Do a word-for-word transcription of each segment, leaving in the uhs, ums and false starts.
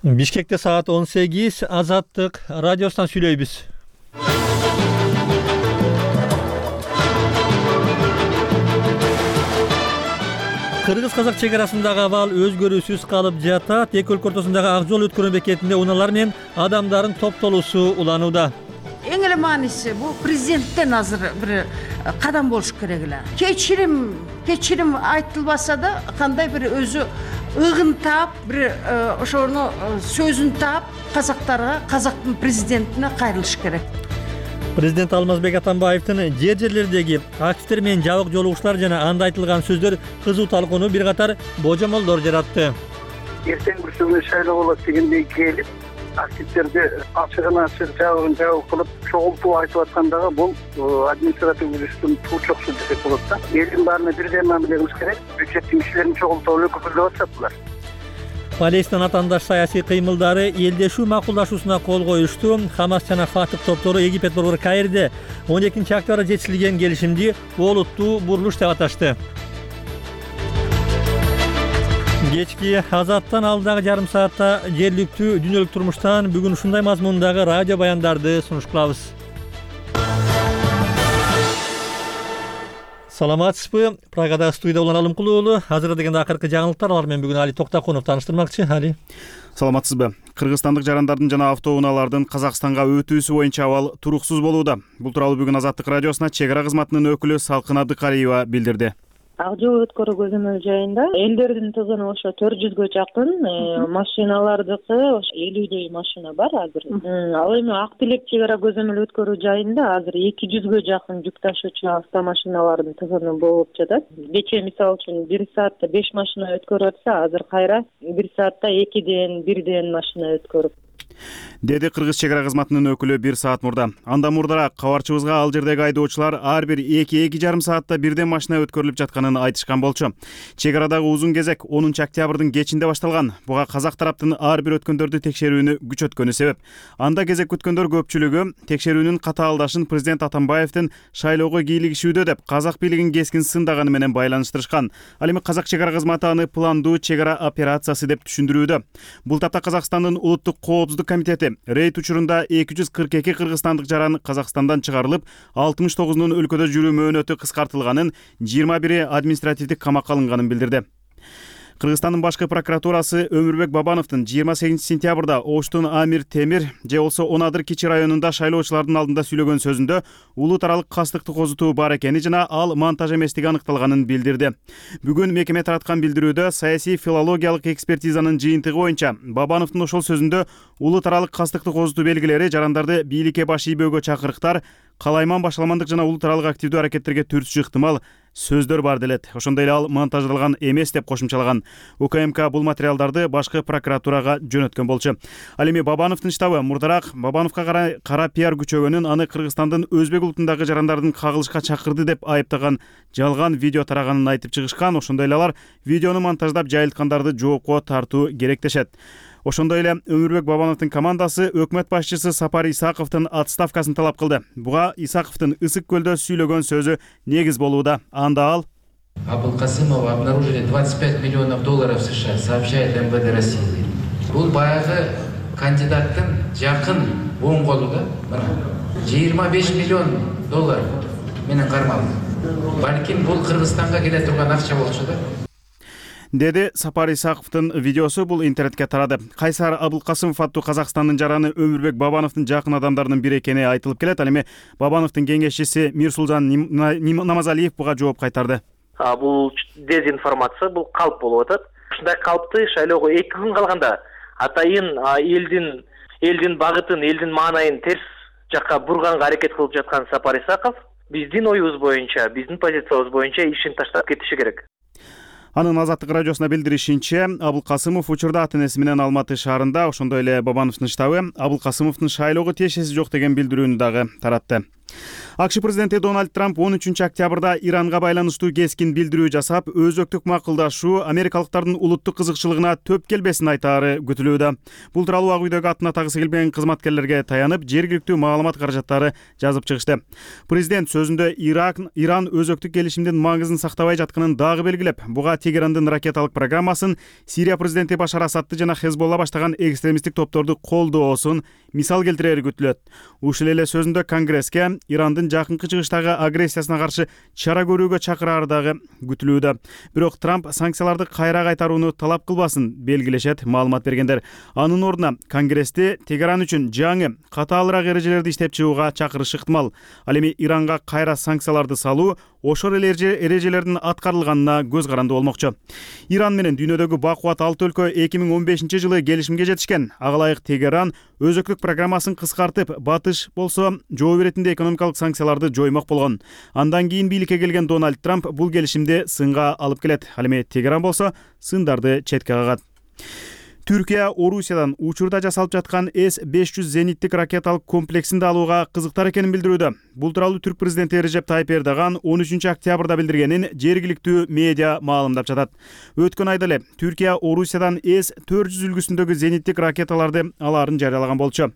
Бишкекте саат он сегиз, Азаттык радиосунан сүйлөйбүз. Кыргыз-казак чек арасындагы абал өзгөрүүсүз калып жатат. Эки өлкө ортосундагы ак жол өткөрүү бекетинде унаалар менен адамдардын топтолуусу уланууда. Эң эле мааниси бул президенттен азыр бир кадам болуш керек эле. Кечирим, кечирим айтылбаса да кандай бир өзү ыгын таап, бир ошону сөзүн таап, казактарга, казактын президентине кайрылыш керек. Президент Алмазбек Атамбаевдин жер жерлердеги активдер менен жабык жолугучлар жана анда айтылган сөздөр кызуу талкууну бир катар божомолдор жаратты. Эртең бүрсүгүнө шайлоо болот дегендей келип, активдерди ачыгын ачык, жабыгын жабык кылып, чогултуп айтып аткандагы бул административдик жүрүштүн туучоксу десек болот да. Элдин баарына бирдей мамиле кылыш керек. Бюджеттин кишилерин чогултуп эле көпүрлөп атышат булар. Палестин атаандаш саясий кыймылдары элдешүү макулдашуусуна кол коюшту. Хамас жана Фатых топтору Египет борбор Каирде он экинчи октябрда жетишилген келишимди олуттуу бурулуш деп аташты. Кечки Азаттан алдагы жарым саатта жергиликтүү дүйнөлүк турмуштан бүгүн ушундай мазмундагы радио баяндарды сунуш кылабыз. Саламатсызбы? Прагада студияда улан Алымкулуу уулу. Азыр дегенде акыркы жаңылыктар, алар менен бүгүн Али Токтакунов тааныштырмакчы. Али. Саламатсызбы? Кыргызстандык жарандардын жана автоунаалардын Казакстанга өтүүсү боюнча абал туруксуз болууда. Бул тууралуу бүгүн Азаттык радиосуна чек ара кызматынын өкүлү Салкын Абдыкариева билдирди. Ак жол өткөрүү көзөмөл жайында элдердин тыгыны ошо төрт жүзгө жакын, машиналардыкы ошо элүүдөй машина бар азыр. Ал эми Ак Тилек чек ара көзөмөл өткөрүү жайында азыр эки жүзгө жакын жүк ташуучу автомашиналардын тыгыны болуп жатат. Кечээ мисалы үчүн бир саатта беш машина өткөрүп атса, азыр кайра бир саатта экиден, бирден машина өткөрүп, деди Кыргыз чек ара кызматынын өкүлү бир саат мурда. Анда мурдараак кабарчыбызга ал жердеги айдоочулар ар бир эки эки жарым саатта бирден машина өткөрүлүп жатканын айтышкан болчу. Чек арадагы узун кезек онунчу октябрдын кечинде башталган. Буга казак тараптын ар бир өткөндөрдү текшерүүнү күчөткөнү себеп. Анда кезек күткөндөр көпчүлүгү текшерүүнүн катаалдашын президент Атамбаевдин шайлоого кийлигишүүдө деп казак бийлигин кескин сындаганы менен байланыштырышкан. Ал эми казак чек ара кызматы аны пландуу чек ара операциясы деп түшүндүрүүдө. Бул тапта Казакстандын улуттук коопсуздук комитети рейд учурунда эки жүз кырк эки кыргызстандык жаран Казакстандан чыгарылып, алтымыш тогузунун өлкөдө жүрүү мөөнөтү кыскартылганын, жыйырма бири административдик камакка алынганын билдирди. Кыргызстандын башкы прокуратурасы Өмүрбек Бабановдун жыйырма сегизинчи сентябрда Оштун Амир Темир же болсо Онадыр Кичи районунда шайлоочулардын алдында сүйлөгөн сөзүндө улут аралык кастыктык козутуу бар экени жана ал монтаж эместиги аныкталганын билдирди. Бүгүн мекеме тараткан билдирүүдө саясий филологиялык экспертизанын жыйынтыгы боюнча Бабановдун ошол сөзүндө улут аралык кастыктык козутуу белгилери жарандарды бийликке баш ийбөөгө чакырыктар, калайман башаламандык жана улут аралык активдүү аракеттерге түртүшү ыктымал сөздөр бар делет. Ошондой эле ал монтаждалган эмес деп кошумчалаган. УКМК бул материалдарды башкы прокуратурага жөнөткөн болчу. Ал эми Бабановдун штабы мурдараак Бабановго кара, кара пиар күчөгөнүн, аны Кыргызстандын өзбек улутундагы жарандардын кагылышка чакырды деп айыптаган жалган видео тараганын айтып чыгышкан. Ошондой эле алар видеону монтаждап жайылткандарды жоопко тартуу керектешет. Ошондой эле Өмүрбек Бабановдун командасы өкмөт башчысы Сапар Исаковдун отставкасын талап кылды. Буга Исаковдун Ысык көлдө сүйлөгөн сөзү негиз болууда. Анда ал: Абылкасымова обнаружили двадцать пять миллионов долларов США, сообщает эм вэ дэ России. Бул баягы кандидаттын жакын оң колу да. Мына жыйырма беш миллион доллар менен кармалды. Балким бул Кыргызстанга келе турган акча болчу да. Деди Сапар Исаковдун видеосу бул интернетке тарады. Кайсар Абылкасымов аттуу Казакстандын жараны Өмүрбек Бабановдун жакын адамдарынын бири экени айтылып келет. Ал эми Бабановдун кеңешчиси Мирсулжан Намазалиев буга жооп кайтарды. Бул дезинформация, бул калп болуп атат. Ушундай калпты шайлоого эки күн калганда атайын элдин элдин багытын, элдин маанайын терс жакка бурганга аракет кылып жаткан Сапар Исаков биздин оюбуз боюнча, биздин позициябыз боюнча ишин таштап кетиши керек. Анын Азаттык радиосуна билдиришинче, Абылкасымов учурда ата-энеси менен Алматы шаарында, ошондой эле Бабановдун штабы Абылкасымовдун шайлоого тиешеси жок деген билдирүүнү дагы таратты. АКШ президенти Дональд Трамп он үчүнчү октябрда Иранга байланыштуу кескин билдирүү жасап, өзөктүк макулдашуу Америкалыктардын улуттук кызыкчылыгына төп келбесин айтаары күтүлүүдө. Бул тууралуу Ак үйдөгү атына тагысы келбеген кызматкерлерге таянып, жергиликтүү маалымат каражаттары жазып чыгышты. Президент сөзүндө Ирак, Иран өзөктүк келишимдин маңызын сактабай жатканын дагы белгилеп, буга Тегерандын ракеталык программасын, Сирия президенти Башар Асадты жана Хезболла баштаган экстремисттик топторду колдоосун мисал келтирери күтүлөт. Ушул эле сөзүндө Конгресске Ирандын жакынкы чыгыштагы агрессиясына каршы чара көрүүгө чакырары дагы күтүлүүдө. Бирок Трамп санкцияларды кайра кайтарууну талап кылбасын белгилешет маалымат бергендер. Анын ордуна Конгрессти Тегеран үчүн жаңы катаалыраак эрежелерди иштеп чыгууга чакырышы ыктымал. Ал эми Иранга кайра санкцияларды салуу ошол эле эрежелердин аткарылганына көз каранды болмокчу. Иран менен дүйнөдөгү бакубат алты өлкө эки миң он бешинчи жылы келишимге жетишкен. Ага ылайык Тегеран өзөктүк программасын кыскартып, Батыш болсо жоо иретинде экономикалык санкцияларды жоймок болгон. Андан кийин бийликке келген Дональд Трамп бул келишимди сынга алып келет. Ал эми Тегеран болсо сындарды четке кагат. Түркия Орусиядан учурда жасалып жаткан эс беш жүз зениттик ракеталык комплексин да алууга кызыктар экенин билдирүүдө. Бул тууралуу Түрк президенти Режеп Тайып Эрдоган он үчүнчү октябрда билдиргенин жергиликтүү медиа маалымдап жатат. Өткөн айда эле Түркия Орусиядан эс төрт жүз үлгүсүндөгү зениттик ракеталарды алаарын жарыялаган болчу.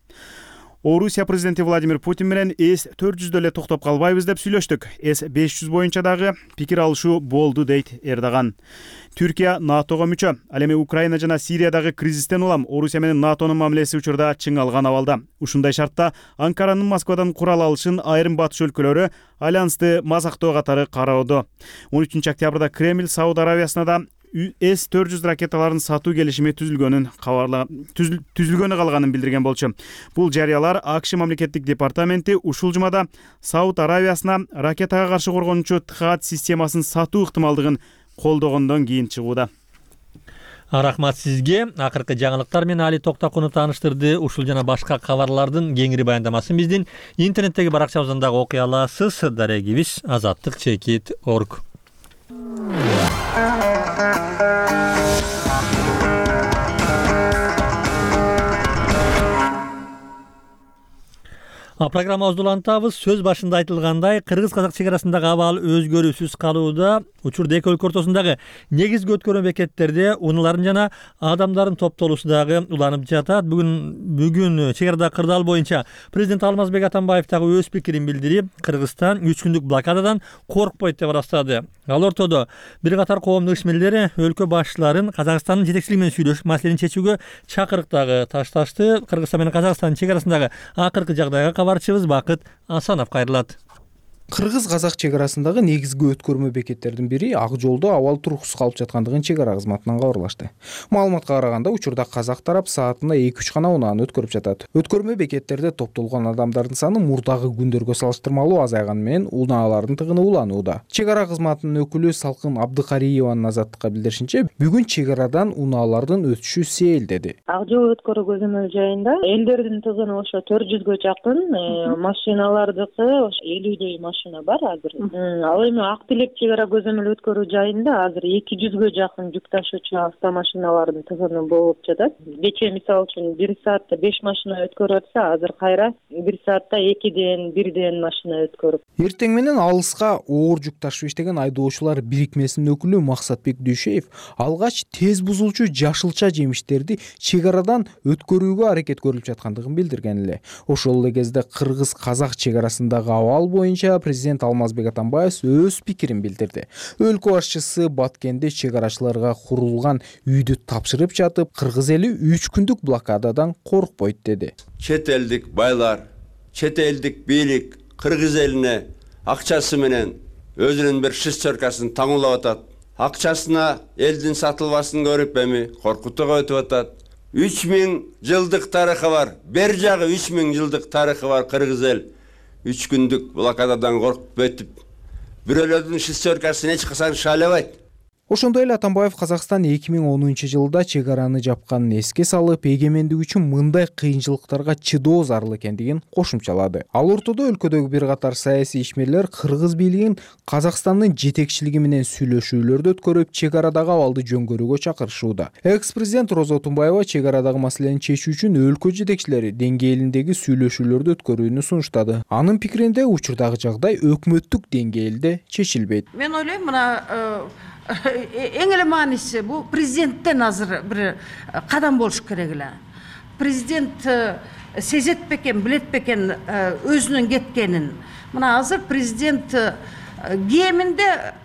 Орусия президенти Владимир Путин менен эс төрт жүздө эле токтоп калбайбыз деп сүйлөштүк. эс беш жүз боюнча дагы пикир алышуу болду дейт Эрдоган. Түркия НАТОго мүчө. Ал эми Украина жана Сириядагы кризистен улам Орусия менен НАТОнун мамилеси учурда чыңалган абалда. Ушундай шартта Анкаранын Москвадан курал алышын айрым батыш өлкөлөрү альянсты мазактоо катары кароодо. он үчүнчү октябрда Кремль Сауд Аравиясына да эс төрт жүз ракеталарын сатуу келишими түзүлгөнүн кабарлап түзүлгөнү калганын билдирген болчу. Бул жарыялар АКШ мамлекеттик департаменти ушул жумада Сауд Аравиясына ракетага каршы коргонуучу ТХААД системасын сатуу ыктымалдыгын колдогондон кийин чыгууда. Рахмат сизге. Акыркы жаңылыктар менен Али Токтакунов тааныштырды. Ушул жана башка кабарлардын кеңири баяндамасын биздин интернеттеги баракчабыздан дагы окуй аласыз. Дарегибиз азаттык чекит точка орг. А программабызды улантабыз. Сөз башында айтылгандай, кыргыз-казак чек арасындагы абал өзгөрүүсүз калууда. Учурда эки өлкө ортосундагы негизги өткөрмө бекеттерде унаалардын жана адамдардын топтолуусу дагы уланып жатат. Бүгүн бүгүн чек арада кырдаал боюнча президент Алмазбек Атамбаев дагы өз пикирин билдирип, Кыргызстан үч күндүк блокададан коркпойт деп ырастады. Ал ортодо бир катар коомдук ишмерлери өлкө башчыларын Казакстандын жетекчилиги менен сүйлөшүп, маселени чечүүгө чакырык дагы ташташты. Кыргызстан менен Казакстандын чек арасындагы акыркы жагдайга кабарчыбыз Бакыт Асанов кайрылат. Кыргыз-казак чек арасындагы негизги өткөрмө бекеттердин бири Ак жолдо абал туруксуз калып жаткандыгын чек ара кызматынан кабарлашты. Маалыматка караганда, учурда казак тарап саатына эки үч гана унааны өткөрүп жатат. Өткөрмө бекеттерде топтолгон адамдардын саны мурдагы күндөргө салыштырмалуу азайганы менен унаалардын тыгыны уланууда. Чек ара кызматынын өкүлү Салкын Абдыкариеванын Азаттыкка билдиришинче, бүгүн чек арадан унаалардын өтүшү сейилдеди. Ак жол өткөрүү көзөмөл жайында элдердин тыгыны ошо төрт жүзгө жакын, машиналардыкы элүүдөй машина бар азыр. Ал эми Ак Тилек чек ара көзөмөл өткөрүү жайында азыр эки жүзгө жакын жүк ташуучу автомашиналардын тыгыны болуп жатат. Кечээ мисалы үчүн бир саатта беш машина өткөрүп атса, азыр кайра бир саатта экиден бирден машина өткөрүп. Эртең менен алыска оор жүк ташып иштеген айдоочулар бирикмесинин өкүлү Максатбек Дүйшеев алгач тез бузулчу жашылча жемиштерди чек арадан өткөрүүгө аракет көрүлүп жаткандыгын билдирген эле. Ошол эле кезде кыргыз-казак чек арасындагы абал боюнча президент Алмазбек Атамбаев өз пикирин билдирди. Өлкө башчысы Баткенде чек арачыларга курулган үйдү тапшырып жатып, кыргыз эли үч күндүк блокададан коркпойт деди. Чет элдик байлар, чет элдик бийлик кыргыз элине акчасы менен өзүнүн бир шестеркасын таңуулап атат. Акчасына элдин сатылбасын көрүп эми коркутууга өтүп атат. үч миң жылдык тарыхы бар. Бер жагы үч миң жылдык тарыхы бар кыргыз эл. үч күндүк блокададан коркуп өтүп, бирөөлөрдүн шестеркасын эч качан шайлабайт. Ошондой эле Атамбаев Казакстан эки миң онунчу жылда чек араны жапканын эске салып, эгемендик үчүн мындай кыйынчылыктарга чыдоо зарыл экендигин кошумчалады. Ал ортодо өлкөдөгү бир катар саясий ишмерлер кыргыз бийлигин Казакстандын жетекчилиги менен сүйлөшүүлөрдү өткөрүп, чек арадагы абалды жөнгөрүүгө чакырышууда. Экс-президент Роза Отунбаева чек арадагы маселени чечүү үчүн өлкө жетекчилери деңгээлиндеги сүйлөшүүлөрдү өткөрүүнү сунуштады. Анын пикиринде учурдагы жагдай өкмөттүк деңгээлде чечилбейт. Мен ойлойм, мына эң эле мааниси бул президенттен азыр бир кадам болуш керек эле. Президент сезет бекен, билет бекен өзүнүн кеткенин. Мына азыр президент кеминде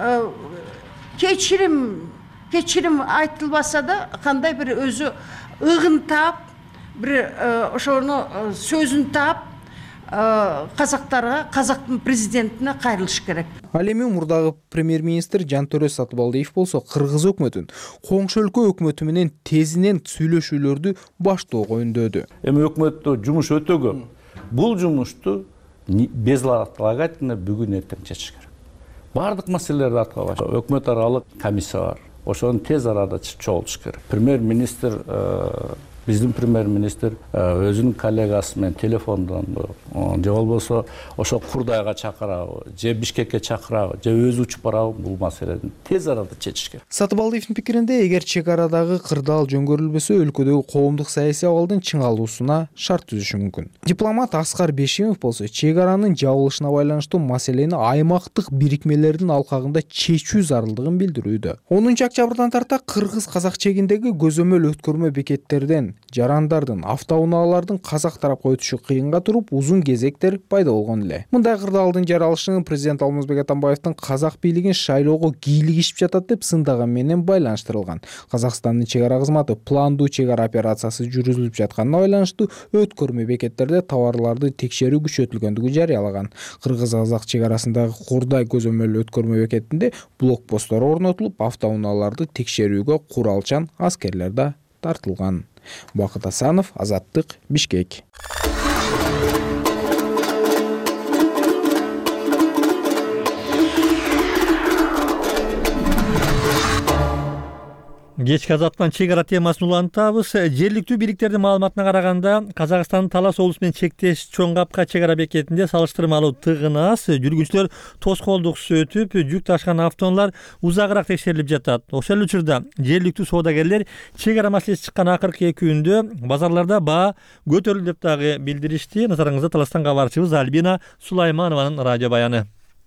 кечирим кечирим айтылбаса да, кандай бир өзү ыгын таап, бир ошону сөзүн таап, казактарга, казактын президентине кайрылыш керек. Ал эми мурдагы премьер-министр Жантөрө Сатыбалдиев болсо кыргыз өкмөтүн коңшу өлкө өкмөтү менен тезинен сүйлөшүүлөрдү баштоого үндөдү. Эми өкмөттө жумуш өтө көп. Бул жумушту безотлагательно бүгүн эртең чечиш керек. Бардык маселелерди артка баш. Өкмөт аралык комиссия бар. Ошону тез арада чогултуш керек. Премьер-министр биздин премьер-министр өзүнүн коллегасы менен телефондон же болбосо ошо Курдайга чакырабы, же Бишкекке чакырабы, же өзү учуп барабы, бул маселени тез арада чечиш керек. Сатыбалдиевдин пикиринде, эгер чек арадагы кырдаал жөнгөрүлбөсө, өлкөдөгү коомдук саясий абалдын чыңалуусуна шарт түзүшү мүмкүн. Дипломат Аскар Бешимов болсо чек аранын жабылышына байланыштуу маселени аймактык бирикмелердин алкагында чечүү зарылдыгын билдирүүдө. онунчу октябрдан тарта кыргыз-казак чегиндеги көзөмөл өткөрмө бекеттерден, жарандардын, автоунаалардын казак тарапка өтүшү кыйынга туруп, узун кезектер пайда болгон эле. Мындай кырдаалдын жаралышын президент Алмазбек Атамбаевдин казак бийлигин шайлоого кийлигишип жатат деп сындаган менен байланыштырылган. Казакстандын чек ара кызматы пландуу чек ара операциясы жүргүзүлүп жатканына байланыштуу өткөрмө бекеттерде товарларды текшерүү күчөтүлгөндүгү жарыялаган. Кыргыз-казак чек арасындагы Курдай көзөмөл өткөрмө бекетинде блокпосттор орнотулуп, автоунааларды текшерүүгө куралчан аскерлер да тартылган. Бакыт Асанов, Азаттык, Бишкек. Кечки азаттан чек ара темасын улантабыз. Жергиликтүү бийликтердин маалыматына караганда, Казакстандын Талас облусу менен чектеш Чоң Капка чек ара бекетинде салыштырмалуу тыгын аз. Жүргүнчүлөр тоскоолдуксуз өтүп, жүк ташкан автоунаалар узагыраак текшерилип жатат. Ошол учурда жергиликтүү соодагерлер чек ара маселеси чыккан акыркы эки күндө базарларда баа көтөрүлдү деп дагы билдиришти. Назарыңызда Таластан кабарчыбыз Альбина Сулайманованын радио баяны.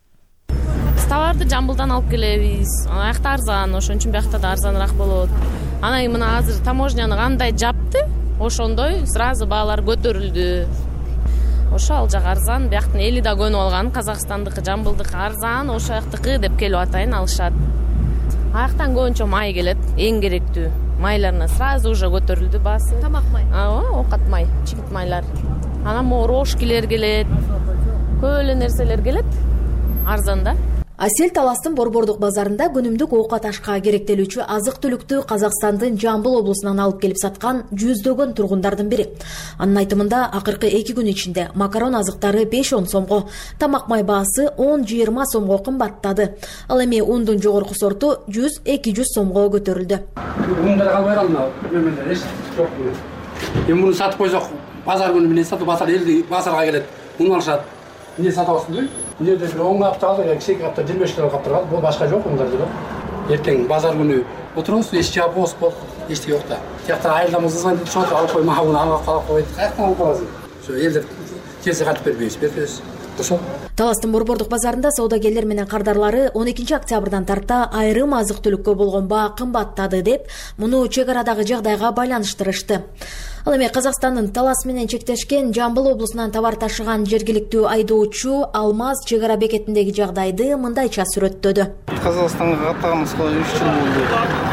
Товарды Жамбылдан алып келебиз. Аякта арзан, ошон үчүн биякта да арзаныраак болот. Анан мына азыр таможняны кандай жапты, ошондой сразу баалар көтөрүлдү. Ошо ал жак арзан, бияктын эли да көнүп алган, Казакстандыкы, Жамбылдыкы арзан, ошо жактыкы деп келип атайын алышат. Аяктан көбүнчө май келет, эң керектүү. Майларына сразу уже көтөрүлдү баасы. Тамак май. Ооба, оокат май, чигит майлар. Анан могу рожкилер келет. Көп эле нерселер келет. Арзан да. Асел Таластын Борбордук базарында күнүмдүк оокат ашка керектелүүчү азык-түлүктү Казакстандын Жамбыл облусунан алып келип саткан жүздөгөн тургундардын бири. Анын айтымында акыркы эки күн ичинде макарон азыктары беш он сомго, тамак май баасы он жыйырма сомго кымбаттады. Ал эми ундун жогорку сорту жүз эки жүз сомго көтөрүлдү. Ундар калбай калды, мемендер эч жок. Эми муну сатып койсок, базар күнү менен сатып базар элди базарга келет. Муну алышат. Не сатабызбы? Бул жерде бир он капта алды, кичине капта жыйырма беш кило каптар калды. Бул башка жок, ундар жок. Эртең базар күнү отурабыз, эч жап бос болуп, эчтеке жок да. Тияктан айылдамыздан деп чогулуп алып кой, мага муну алып калып койдук. Каяктан алып барасың? Ошо элдер келсе кантип бербейбиз, бербейбиз. Ошо. Таластын Борбордук базарында соодагерлер менен кардарлары он экинчи октябрдан тарта айрым азык-түлүккө болгон баа кымбаттады деп, муну чек арадагы жагдайга байланыштырышты. Ал эми Казакстандын Талас менен чектешкен Жамбыл облусунан товар ташыган жергиликтүү айдоочу Алмаз чек ара бекетиндеги жагдайды мындайча сүрөттөдү. Казакстанга каттаганыбызга үч жыл болду.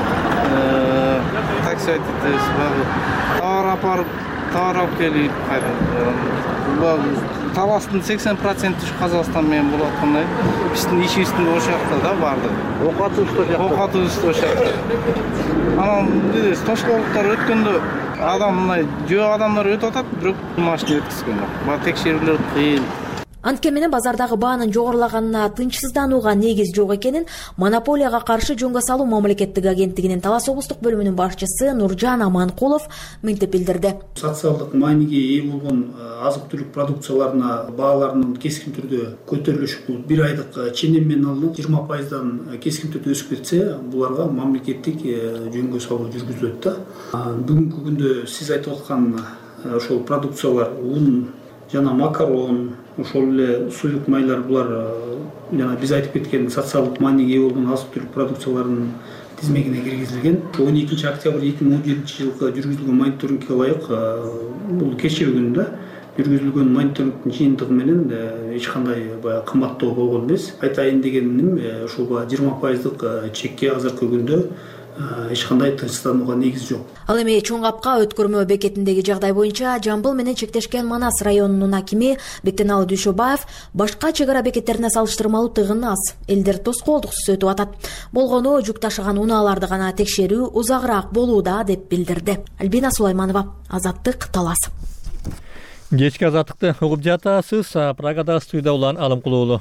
Такси айтабыз, товар апарып, товар алып келип кайра. Таластын сексен проценти Казакстан менен болуп аткандай. Биздин ишибиздин ошол жакта да барды. Оокатыбыз ошол жакта. Оокатыбыз ошол жакта. Анан биз тошкоолуктар өткөндө адам мындай жөө адамдар өтүп атат, бирок машина өткөзгөн жок. Баа текшерүүлөр кыйын. Анткени менен базардагы баанын жогорулаганына тынчсызданууга негиз жок экенин монополияга каршы жөнгө салуу мамлекеттик агенттигинин Талас облустук бөлүмүнүн башчысы Нуржан Аманкулов мынтип билдирди. Социалдык мааниге ээ болгон азык-түлүк продукцияларына бааларынын кескин түрдө көтөрүлүшү бул бир айдык ченем менен алынып жыйырма пайыздан кескин түрдө өсүп кетсе, буларга мамлекеттик жөнгө салуу жүргүзүлөт да. Бүгүнкү күндө сиз айтып аткан ошол продукциялар ун жана макарон, ошол эле суюк майлар, булар жана биз айтып кеткен социалдык мааниге ээ болгон азык-түлүк продукцияларынын тизмегине киргизилген. он экинчи октябрь эки миң он жетинчи жылкы жүргүзүлгөн мониторингке ылайык бул кечээ күндө жүргүзүлгөн мониторингдин жыйынтыгы менен эч кандай баягы кымбаттоо болгон эмес. Айтайын дегеним, ушул жыйырма пайыздык чекке азыркы күндө эч кандай тынчсызданууга негиз жок. Ал эми Чоң Капка өткөрмө бекетиндеги жагдай боюнча Жамбыл менен чектешкен Манас районунун акими Бектеналы Дүйшөбаев башка чек ара бекеттерине салыштырмалуу тыгын аз, элдер тоскоолдуксуз өтүп атат. Болгону жүк ташыган унааларды гана текшерүү узагыраак болууда деп билдирди. Альбина Сулайманова, Азаттык, Талас. Кечки Азаттыкты угуп жатасыз. Прагада студияда улан Алымкулуу уулу.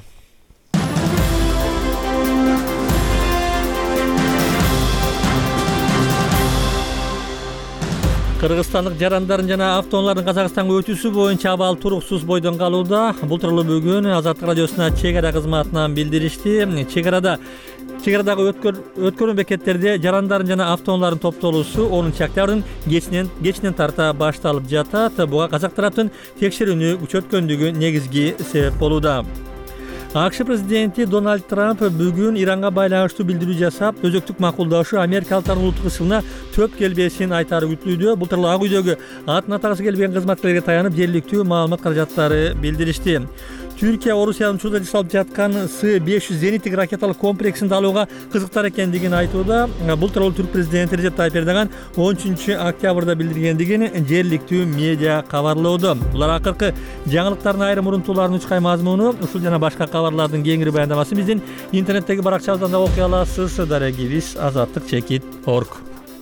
Кыргызстандык жарандардын жана автоунаалардын Казакстанга өтүүсү боюнча абал туруксуз бойдон калууда. Бул тууралуу бүгүн Азаттык радиосуна чек ара кызматынан билдиришти. Чек арада чек арадагы өткөрмө бекеттерде жарандардын жана автоунаалардын топтолуусу онунчу октябрдын кечинен кечинен тарта башталып жатат. Буга казак тараптын текшерүүнү күчөткөндүгү негизги себеп болууда. АКШ президенти Дональд Трамп бүгүн Иранга байланыштуу билдирүү жасап, өзөктүк макулдашы америкалыктардын улуттук ысымына төп келбесин айтары күтүлүүдө. Бул тууралуу Ак үйдөгү атын атагысы келбеген кызматкерлерге таянып, жергиликтүү маалымат каражаттары билдиришти. Түркия Орусиянын учурда жасалып жаткан С беш жүз зениттик ракеталык комплексин алууга кызыктар экендигин айтууда. Бул тууралуу Түрк президенти Режеп Тайып Эрдоган он үчүнчү октябрда билдиргендигин жергиликтүү медиа кабарлоодо. Булар акыркы жаңылыктардын айрым урунтууларынын үч кай мазмуну. Ушул жана башка кабарлардын кеңири баяндамасын биздин интернеттеги баракчабыздан да окуй аласыз. Дарегибиз азаттык чекит точка орг.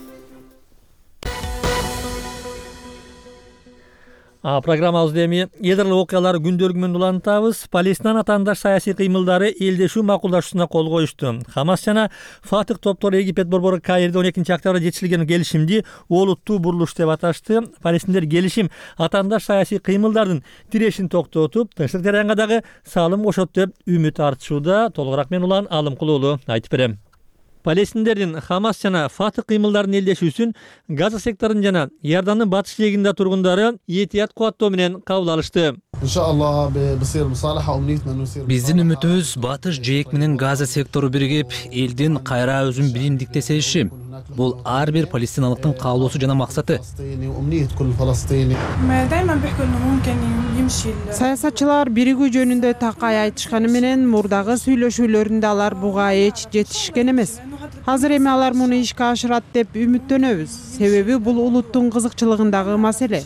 Программабызды эми эдерлүү окуялар күндөрү менен улантабыз. Палестинанын атаандаш саясий кыймылдары элдешүү макулдашуусуна кол коюшту. Хамас жана Фатых топтору Египет борбору Каирде он экинчи октябрда жетишилген келишимди олуттуу бурулуш деп аташты. Палестиндер келишим атаандаш саясий кыймылдардын тирешин токтотуп, тынчтык жараянга дагы салым кошот деп үмүт артышууда. Толугураак мен Улан Алымкулуу уулу айтып берем. Палестиндердин Хамас жана Фатых кыймылдарын элдешүүсүн Газа секторунун жана Иордандын батыш жээгинде тургундары этият кубаттоо менен кабыл алышты. Биздин үмүтүбүз батыш жээк менен Газа сектору биригип, элдин кайра өзүн биримдиктесе иши. Бул ар бир палестиналыктын каалоосу жана максаты. Саясатчылар биригүү жөнүндө такай айтышканы менен мурдагы сүйлөшүүлөрүндө алар буга эч жетишкен эмес. Азыр эми алар муну ишке ашырат деп үмүттөнөбүз. Себеби бул улуттун кызыкчылыгындагы маселе.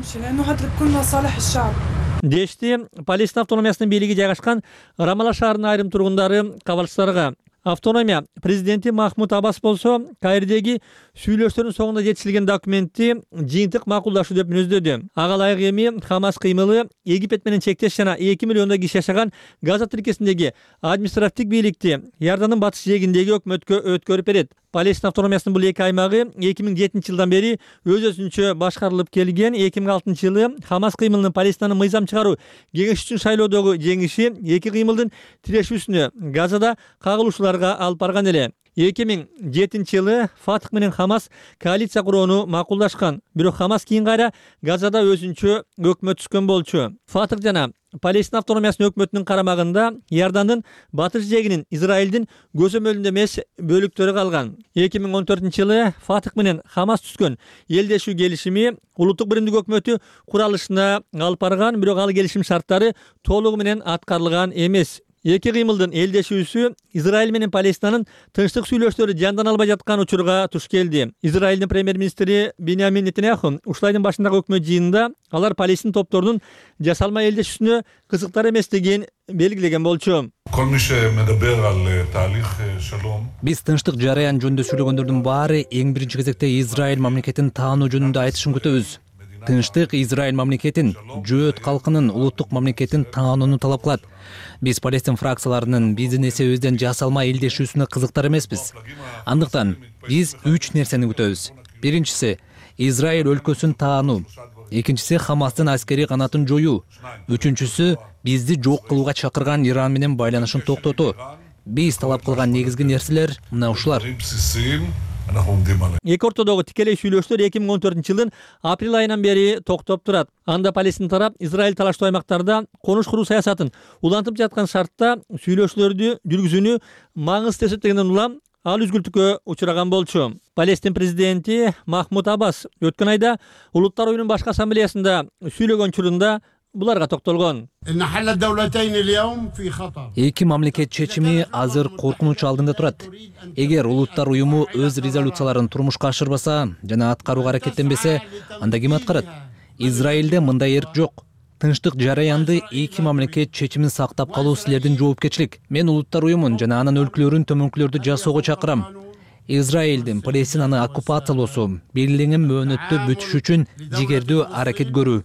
Дешти Палестина автономиясынын бийлиги жайгашкан Рамала шаарынын айрым тургундары кабарчыларга. Автономия президенти Махмуд Аббас болсо Каирдеги сүйлөштөрдүн соңунда жетишилген документти жыйынтык макулдашуу деп мүнөздөдү. Ага ылайык эми Хамас кыймылы Египет менен чектеш жана эки миллиондой киши жашаган Газа тилкесиндеги административдик бийликти Иордандын батыш жээгиндеги өкмөткө өткөрүп берет. Палестина автономиясынын бул эки аймагы эки миң жетинчи жылдан бери өз өзүнчө башкарылып келген. эки миң алтынчы жылы Хамас кыймылынын Палестинаны мыйзам чыгаруу кеңеш үчүн шайлоодогу жеңиши эки кыймылдын тирешүүсүнө Газада кагылышууларга алып барган эле. эки миң жетинчи жылы Фатых менен Хамас коалиция курууну макулдашкан. Бирок Хамас кийин кайра Газада өзүнчө өкмөт түзгөн болчу. Фатых жана Палестина автономиясынын өкмөтүнүн карамагында Иордандын батыш жээгинин Израилдин көзөмөлүндө эмес бөлүктөрү калган. эки миң он төртүнчү жылы Фатых менен Хамас түзгөн элдешүү келишими улуттук биримдик өкмөтү куралышына алып барган, бирок ал келишим шарттары толугу менен аткарылган эмес. Эки кыймылдын элдешүүсү Израиль менен Палестинанын тынчтык сүйлөштөрү жандан албай жаткан учурга туш келди. Израилдин премьер-министри Биньямин Нетаньяху ушул айдын башындагы өкмөт жыйынында алар Палестин топторунун жасалма элдешүүсүнө кызыктар эместигин белгилеген болчу. Биз тынчтык жараян жөнүндө сүйлөгөндөрдүн баары эң биринчи кезекте Израиль мамлекетин таануу жөнүндө айтышын күтөбүз. тынчтык Израиль мамлекетин, жөөт калкынын улуттук мамлекетин таанууну талап кылат. Биз Палестин фракцияларынын биздин эсебибизден жасалма элдешүүсүнө кызыктар эмеспиз. Андыктан биз үч нерсени күтөбүз. Биринчиси Израиль өлкөсүн таануу. Экинчиси Хамастын аскери канатын жоюу. Үчүнчүсү бизди жок кылууга чакырган Иран менен байланышын токтотуу. Биз талап кылган негизги нерселер мына ушулар. Эки ортодогу тикелей сүйлөшүүлөр эки миң он төртүнчү жылдын апрель айынан бери токтоп турат. Анда Палестин тарап Израиль талаштуу аймактарда конуш куруу саясатын улантып жаткан шартта сүйлөшүүлөрдү жүргүзүүнү маңызды эсептегенден улам ал үзгүлтүккө учураган болчу. Палестин президенти Махмуд Аббас өткөн айда Улуттар уюмунун башкы ассамблеясында сүйлөгөн учурунда буларга токтолгон. Эки мамлекет чечими азыр коркунуч алдында турат. Эгер Улуттар уюму өз резолюцияларын турмушка ашырбаса жана аткарууга аракеттенбесе, анда ким аткарат? Израилде мындай эрк жок. Тынчтык жараянды эки мамлекет чечимин сактап калуу силердин жоопкерчилик. Мен Улуттар уюмун жана анын өлкөлөрүн төмөнкүлөрдү жасоого чакырам. Израилдин Палестинаны оккупациялоосу, бийлигин мөөнөттө бүтүш үчүн жигердүү аракет көрүү.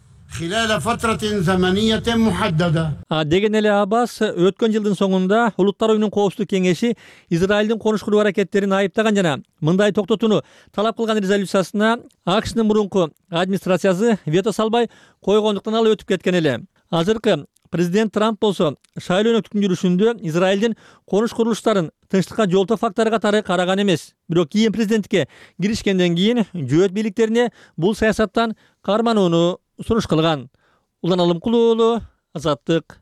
Деген эле Аббас өткөн жылдын соңунда Улуттар уюмунун коопсуздук кеңеши Израилдин конуш куруу аракеттерин айыптаган жана мындай токтотууну талап кылган резолюциясына АКШнын мурунку администрациясы вето салбай койгондуктан ал өтүп кеткен эле. Азыркы президент Трамп болсо шайлоо өнөктүктүн жүрүшүндө Израилдин конуш курулуштарын тынчтыкка жолтоо фактору катары караган эмес. Бирок кийин президенттикке киришкенден кийин жөөт бийликтерине бул саясаттан карманууну сунуш кылган. Улан Алымкулуу уулу, Азаттык.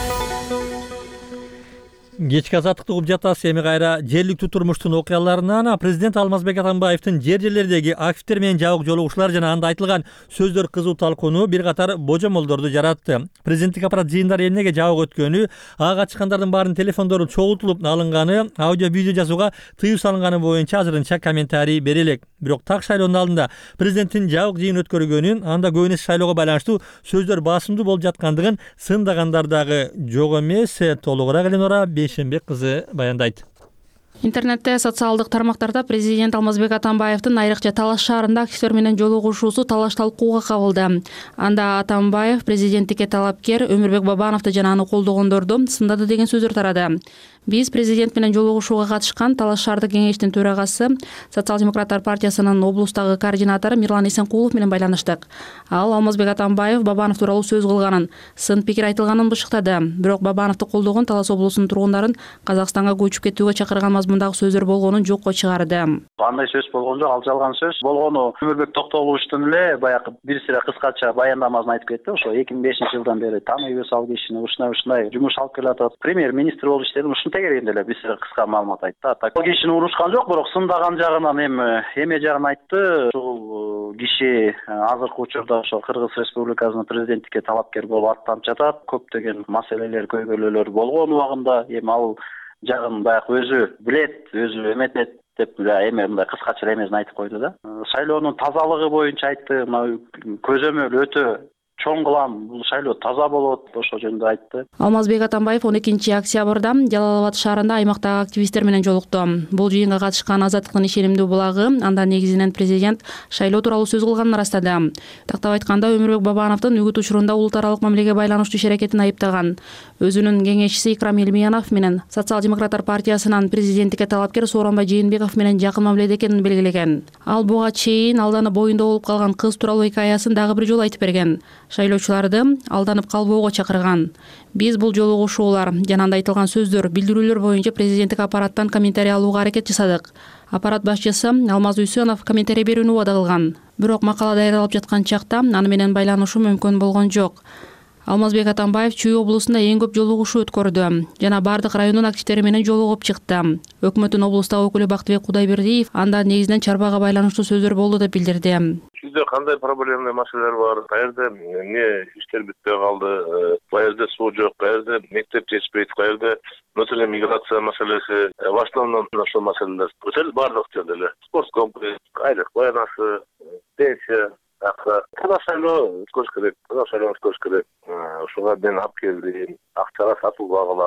Кечки азаттыкты угуп жатасыз. Эми кайра жергиликтүү турмуштун окуяларынан президент Алмазбек Атамбаевдин жер жерлердеги активдер менен жабык жолугушуулар жана анда айтылган сөздөр кызуу талкууну бир катар божомолдорду жаратты. Президенттик аппарат жыйындар эмнеге жабык өткөнү, ага чыккандардын баарынын телефондору чогултулуп алынганы, аудио видео жазууга тыюу салынганы боюнча азырынча комментарий бере элек. Бирок так шайлоонун алдында президенттин жабык жыйын өткөргөнүн, анда көбүнесе шайлоого байланыштуу сөздөр басымдуу болуп жаткандыгын сындагандар дагы жок эмес. Толугураак Эленора Бейшенбек кызы баяндайт. Интернетте, социалдык тармактарда президент Алмазбек Атамбаевдин Айрыкча Талаш шаарында активдер менен жолугушуусу талаш талкууга кабылды. Анда Атамбаев президенттикке талапкер Өмүрбек Бабановду жана аны колдогондорду сындады деген сөздөр тарады. Биз президент менен жолугушууга катышкан Талаш шаардык кеңештин төрагасы, Социал-демократтар партиясынын облустагы координатору Мирлан Эсенкулов менен байланыштык. Ал Алмазбек Атамбаев Бабанов тууралуу сөз кылганын, сын пикир айтылганын бышыктады. Бирок Бабановду колдогон Талас облусунун тургундарын Казакстанга көчүп кетүүгө чакырган мазмундагы сөздөр болгонун жокко чыгарды. Андай сөз болгон жок, ал жалган сөз. Болгону Өмүрбек Токтогуловичтун эле баягы бир сыйра кыскача баяндамасын айтып кетти. Ошо эки миң бешинчи жылдан бери тааныйбыз ал кишини, ушундай ушундай жумуш алып келатат. Премьер-министр болуп иштедим. Ушун тегерегинде эле бир сыйра кыска маалымат айтты. Ал кишини урушкан жок, бирок сындаган жагынан эми эме жагын айтты. Ушул киши азыркы учурда ошо Кыргыз Республикасынын президенттикке талапкер болуп аттанып жатат. Көптөгөн маселелер, көйгөйлөр болгон убагында эми ал жагын баягы өзү билет, өзү эметет деп эме мындай кыскача эмесин айтып койду да. Шайлоонун тазалыгы боюнча айтты. Көзөмөл өтө чоң кылам, бул шайлоо таза болот, ошол жөнүндө айтты. Алмазбек Атамбаев он экинчи октябрда Жалал Абад шаарында аймактагы активисттер менен жолукту. Бул жыйынга катышкан Азаттыктын ишенимдүү булагы анда негизинен президент шайлоо тууралуу сөз кылганын ырастады. Тактап айтканда, Өмүрбек Бабановдун үгүт учурунда улут аралык мамилеге байланыштуу иш аракетин айыптаган. Өзүнүн кеңешчиси Икрам Элмиянов менен Социал-демократтар партиясынын президенттикке талапкер Сооронбай Жээнбеков менен жакын мамиледе экенин белгилеген. Ал буга чейин алданы боюнда болуп калган кыз тууралуу хикаясын дагы бир жолу айтып берген. Шайлоочуларды алданып калбоого чакырган. Биз бул жолугушуулар жана анда айтылган сөздөр, билдирүүлөр боюнча президенттик аппараттан комментарий алууга аракет жасадык. Аппарат башчысы Алмаз Үйсөнов комментарий берүүнү убада кылган. Бирок макала даярдалып жаткан чакта аны менен байланышуу мүмкүн болгон жок. Алмазбек Атамбаев Чүй облусунда эң көп жолугушуу өткөрдү жана бардык райондун активдери менен жолугуп чыкты. Өкмөттүн облустагы өкүлү Бактыбек Кудайбердиев анда негизинен чарбага байланыштуу сөздөр болду деп билдирди. Чүйдө кандай проблемный маселелер бар? Каерде эмне иштер бүтпөй калды? Каерде суу жок? Каерде мектеп жетишпейт? Каерде маселе миграция маселеси? В основном ошол маселелер. Ошол бардык жерде эле. Спорт комплекс, айлык баянасы, пенсия, акча. Таза шайлоо өткөрүш керек. Таза шайлоо өткөрүш керек. Ушуга мен алып келдим. Акчага сатууга кылам.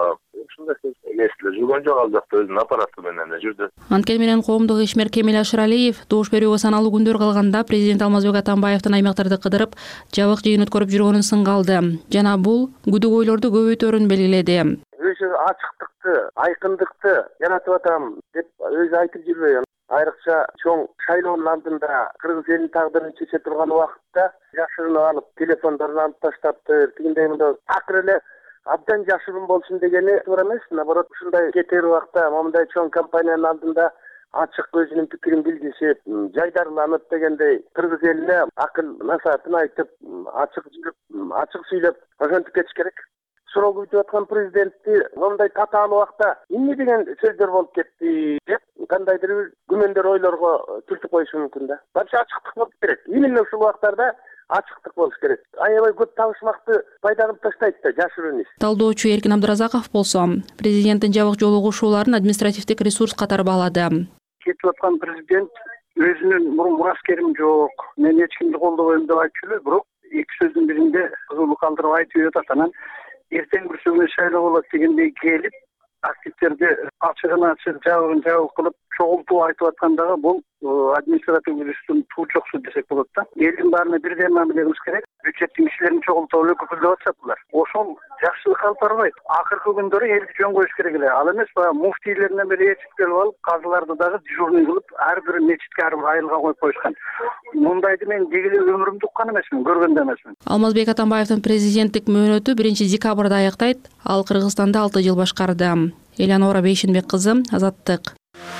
ушундай эмеслер жүргөн жок, ал жакта өзүнүн аппараты менен эле жүрдү. Анткени менен коомдук ишмер Кемел Ашыралиев добуш берүүгө саналуу күндөр калганда президент Алмазбек Атамбаевдин аймактарды кыдырып, жабык жыйын өткөрүп жүргөнүн сынга алды жана бул күдүгөйлөрдү көбөйтөөрүн белгиледи. Өзү ачыктыкты, айкындыкты жаратып атам деп өзү айтып жүрбөйбү. Айрыкча чоң шайлоонун алдында кыргыз элинин тагдырын чече турган убакытта жашырынып алып, телефондорун алып таштаптыр, тигиндей мындай акыр эле абдан жашыруун болсун дегени туура эмес. Наоборот, ушундай кетер убакта момундай чоң компаниянын алдында ачык өзүнүн пикирин билдиришип, жайдарланып дегендей кыргыз элине акыл насаатын айтып, ачык жүрүп, ачык сүйлөп, ошентип кетиш керек. Суроо күтүп аткан президентти момундай татаалуу убакта эмне деген сөздөр болуп кетти деп кандайдыр бир күмөндөр ойлорго түртүп коюшу мүмкүн да. Башка ачыктык болуш керек. Именно ушул убактарда ачыктык болуш керек. Аябай көп табышмакты пайда кылып таштайт да жашыруун иш. Талдоочу Эркин Абдыразаков болсо президенттин жабык жолугушууларын административдик ресурс катары баалады. Кетип аткан президент өзүнүн мурун мураскерим жок, мен эч кимди колдобойм деп айтчу эле, бирок эки сөздүн биринде кызуулуу калтырып айтып атат. Анан эртең бүрсүгүнө шайлоо болот дегендей келип, активдерди ачыгын ачык, жабыгын жабык кылып чогултуп айтып аткандагы бул административдик ресурстун туучоксу десек болот да. Элдин баарына бирдей мамиле кылыш керек. Бюджеттин кишилерин чогултуп эле күпүлдөп атышат булар. Ошол жакшылык алып барбайт. Акыркы күндөрү элди жөн коюш керек эле. Ал эмес баягы муфтийлеринен бери ээрчип келип алып, казыларды дагы дежурный кылып, ар бир мечитке ар бир айылга коюп коюшкан. Мундайды мен дегеле өмүрүмдү уккан эмесмин, көргөн да эмесмин. Алмазбек Атамбаевдин президенттик мөөнөтү биринчи декабрда аяктайт. Ал Кыргызстанда алты жыл башкарды. Элянора Бейшенбек кызы, Азаттык.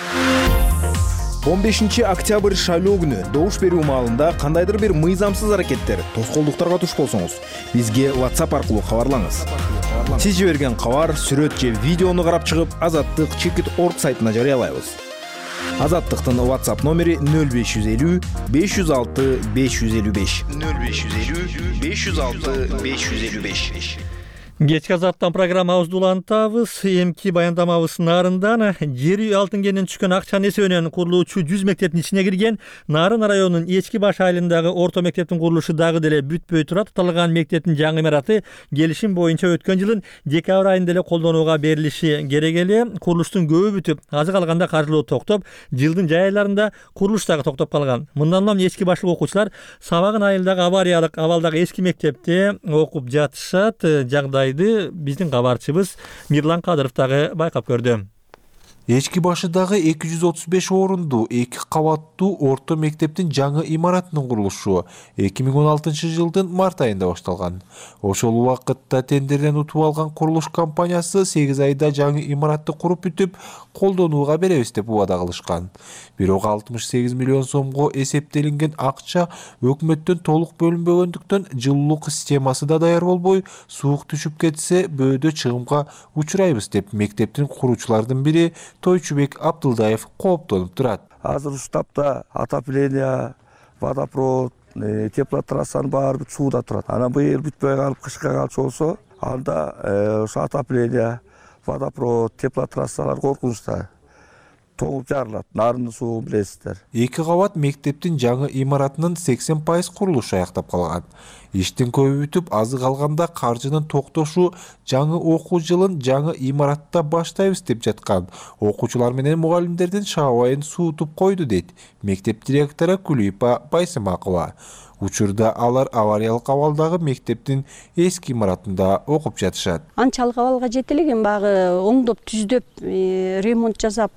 он бешинчи октябрь шайлоо күнү добуш берүү маалында кандайдыр бир мыйзамсыз аракеттер, тоскоолдуктарга туш болсоңуз, бизге WhatsApp аркылуу кабарлаңыз. Сиз жиберген кабар, сүрөт же видеону карап чыгып, Азаттык чекит точка орг сайтына жарыялайбыз. Азаттыктын WhatsApp номери нөл беш жүз элүү беш жүз алты беш жүз элүү беш. нөл беш жүз элүү беш жүз алты беш жүз элүү беш. Кечки Азаттан программабызды улантабыз. Эмки баяндамабыздын нарындан жер үй алтын кенинен түшкөн акчанын эсебинен курулуучу жүз мектептин ичине кирген. Нарын районунун Эчки баш айылындагы орто мектептин курулушу дагы деле бүтпөй турат. Аталган мектептин жаңы имараты келишим боюнча өткөн жылдын декабрь айында эле колдонууга берилиши керек эле. Курулуштун көбү бүтүп, азы калганда каржылоо токтоп, жылдын жай айларында курулуш дагы токтоп калган. Мындан улам Эчки башлык окуучулар Сабагын айылдагы авариялык абалдагы эски мектепте окуп жатышат. Жагдай биздин кабарчыбыз Мирлан Кадыров дагы байкап көрдү. Эчки башыдагы эки жүз отуз беш орунду эки кабаттуу орто мектептин жаңы имаратынын курулушу эки миң он алтынчы жылдын март айында башталган. Ошол убакытта тендерден утуп алган курулуш компаниясы сегиз айда жаңы имаратты куруп бүтүп, колдонууга беребиз деп убада кылышкан. Бирок алтымыш сегиз миллион сомго эсептелинген акча өкмөттөн толук бөлүнбөгөндүктөн жылуулук системасы да даяр болбой, суук түшүп кетсе бөөдө чыгымга учурайбыз деп мектептин куруучулардын бири Тойчубек Абдылдаев кооптонуп турат. Азыр уштапта отопление, водопровод, теплотрассанын баары сууда турат. Анан быйыл бүтпөй калып кышка калчу болсо, анда ошо отопление, водопровод, теплотрассалар коркунучта тоңуп жарылат. Нарындын суу билесиздер. Эки кабат мектептин жаңы имаратынын сексен пайыз курулушу аяктап калган. Иштин көбү бүтүп, азы калганда каржынын токтошу жаңы окуу жылын жаңы имаратта баштайбыз деп жаткан окуучулар менен мугалимдердин шабайын суутуп койду дейт мектеп директору Кулипа Байсымакова. Учурда алар авариялык абалдагы мектептин эски имаратында окуп жатышат. Анчалык абалга жетелеген багы оңдоп түздөп, ремонт жасап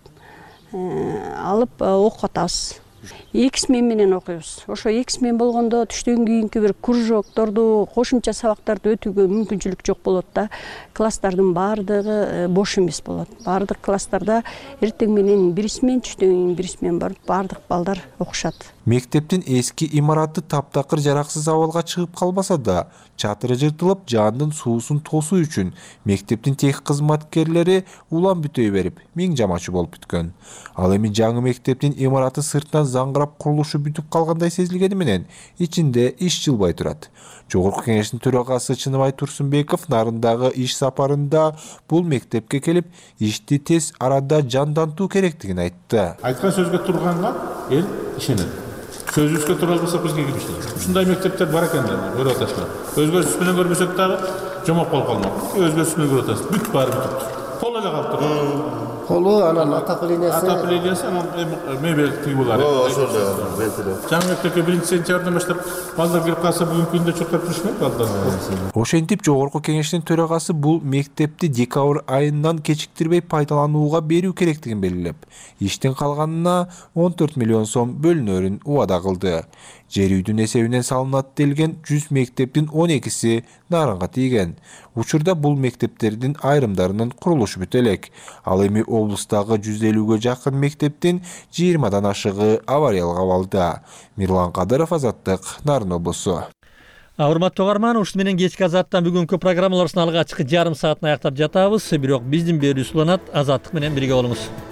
алып окуп атабыз. эки смена менен окуйбуз. Ошо эки смена болгондо түштөн кийинки бир кружокторду, кошумча сабактарды өтүүгө мүмкүнчүлүк жок болот да. Класстардын баардыгы бош эмес болот. Баардык класстарда эртең менен бир смена, түштөн кийин бир смена барып, баардык балдар окушат. Мектептин эски имараты таптакыр жараксыз абалга чыгып калбаса да, чатыры жыртылып, жаандын суусун тосуу үчүн мектептин тех кызматкерлери улам бүтөй берип, миң жамачы болуп бүткөн. Ал эми жаңы мектептин имараты сыртынан заңгырап курулушу бүтүп калгандай сезилгени менен ичинде иш жылбай турат. Жогорку кеңештин төрагасы Чыныбай Турсунбеков нарындагы иш сапарында бул мектепке келип, ишти тез арада жандантуу керектигин айтты. Айткан сөзгө турганга эл ишенет. Сөзүбүзгө тура албасак бизге киришет. Ушундай мектептер бар экен да, көрүп атасыздар. Өзгөрүш менен көрбөсөк дагы жомок болуп калмак. Өзгөрүш менен көрүп атасыз. Бүт баары бүтүптүр. Кол эле калыптыр. Колу анан отоплениясы. Отоплениясы анан мебель тыгып алар. О, ошондой бетире. Жаңы мектепке биринчи сентябрдан баштап балдар кирип калса бүгүнкү күндө чоктоп жүрүшмөк балдар. Ошентип жогорку кеңештин төрагасы бул мектепти декабрь айынан кечиктирбей пайдаланууга берүү керектигин белгилеп, иштин калганына он төрт миллион сом бөлүнөрүн убада кылды. Жер үйдүн эсебинен салынат делген жүз мектептин он экиси нарынга тийген. Учурда бул мектептердин айрымдарынын курулушу бүтө элек. Ал эми облустагы жүз элүүгө жакын мектептин жыйырмадан ашыгы авариялык абалда. Мирлан Кадыров, Азаттык, Нарын облусу. Урматтуу угарман, ушуну менен кечки Азаттан бүгүнкү программаларыбыздын алгачкы жарым саатын аяктап жатабыз. Бирок биздин берүүбүз уланат. Азаттык менен бирге болуңуз.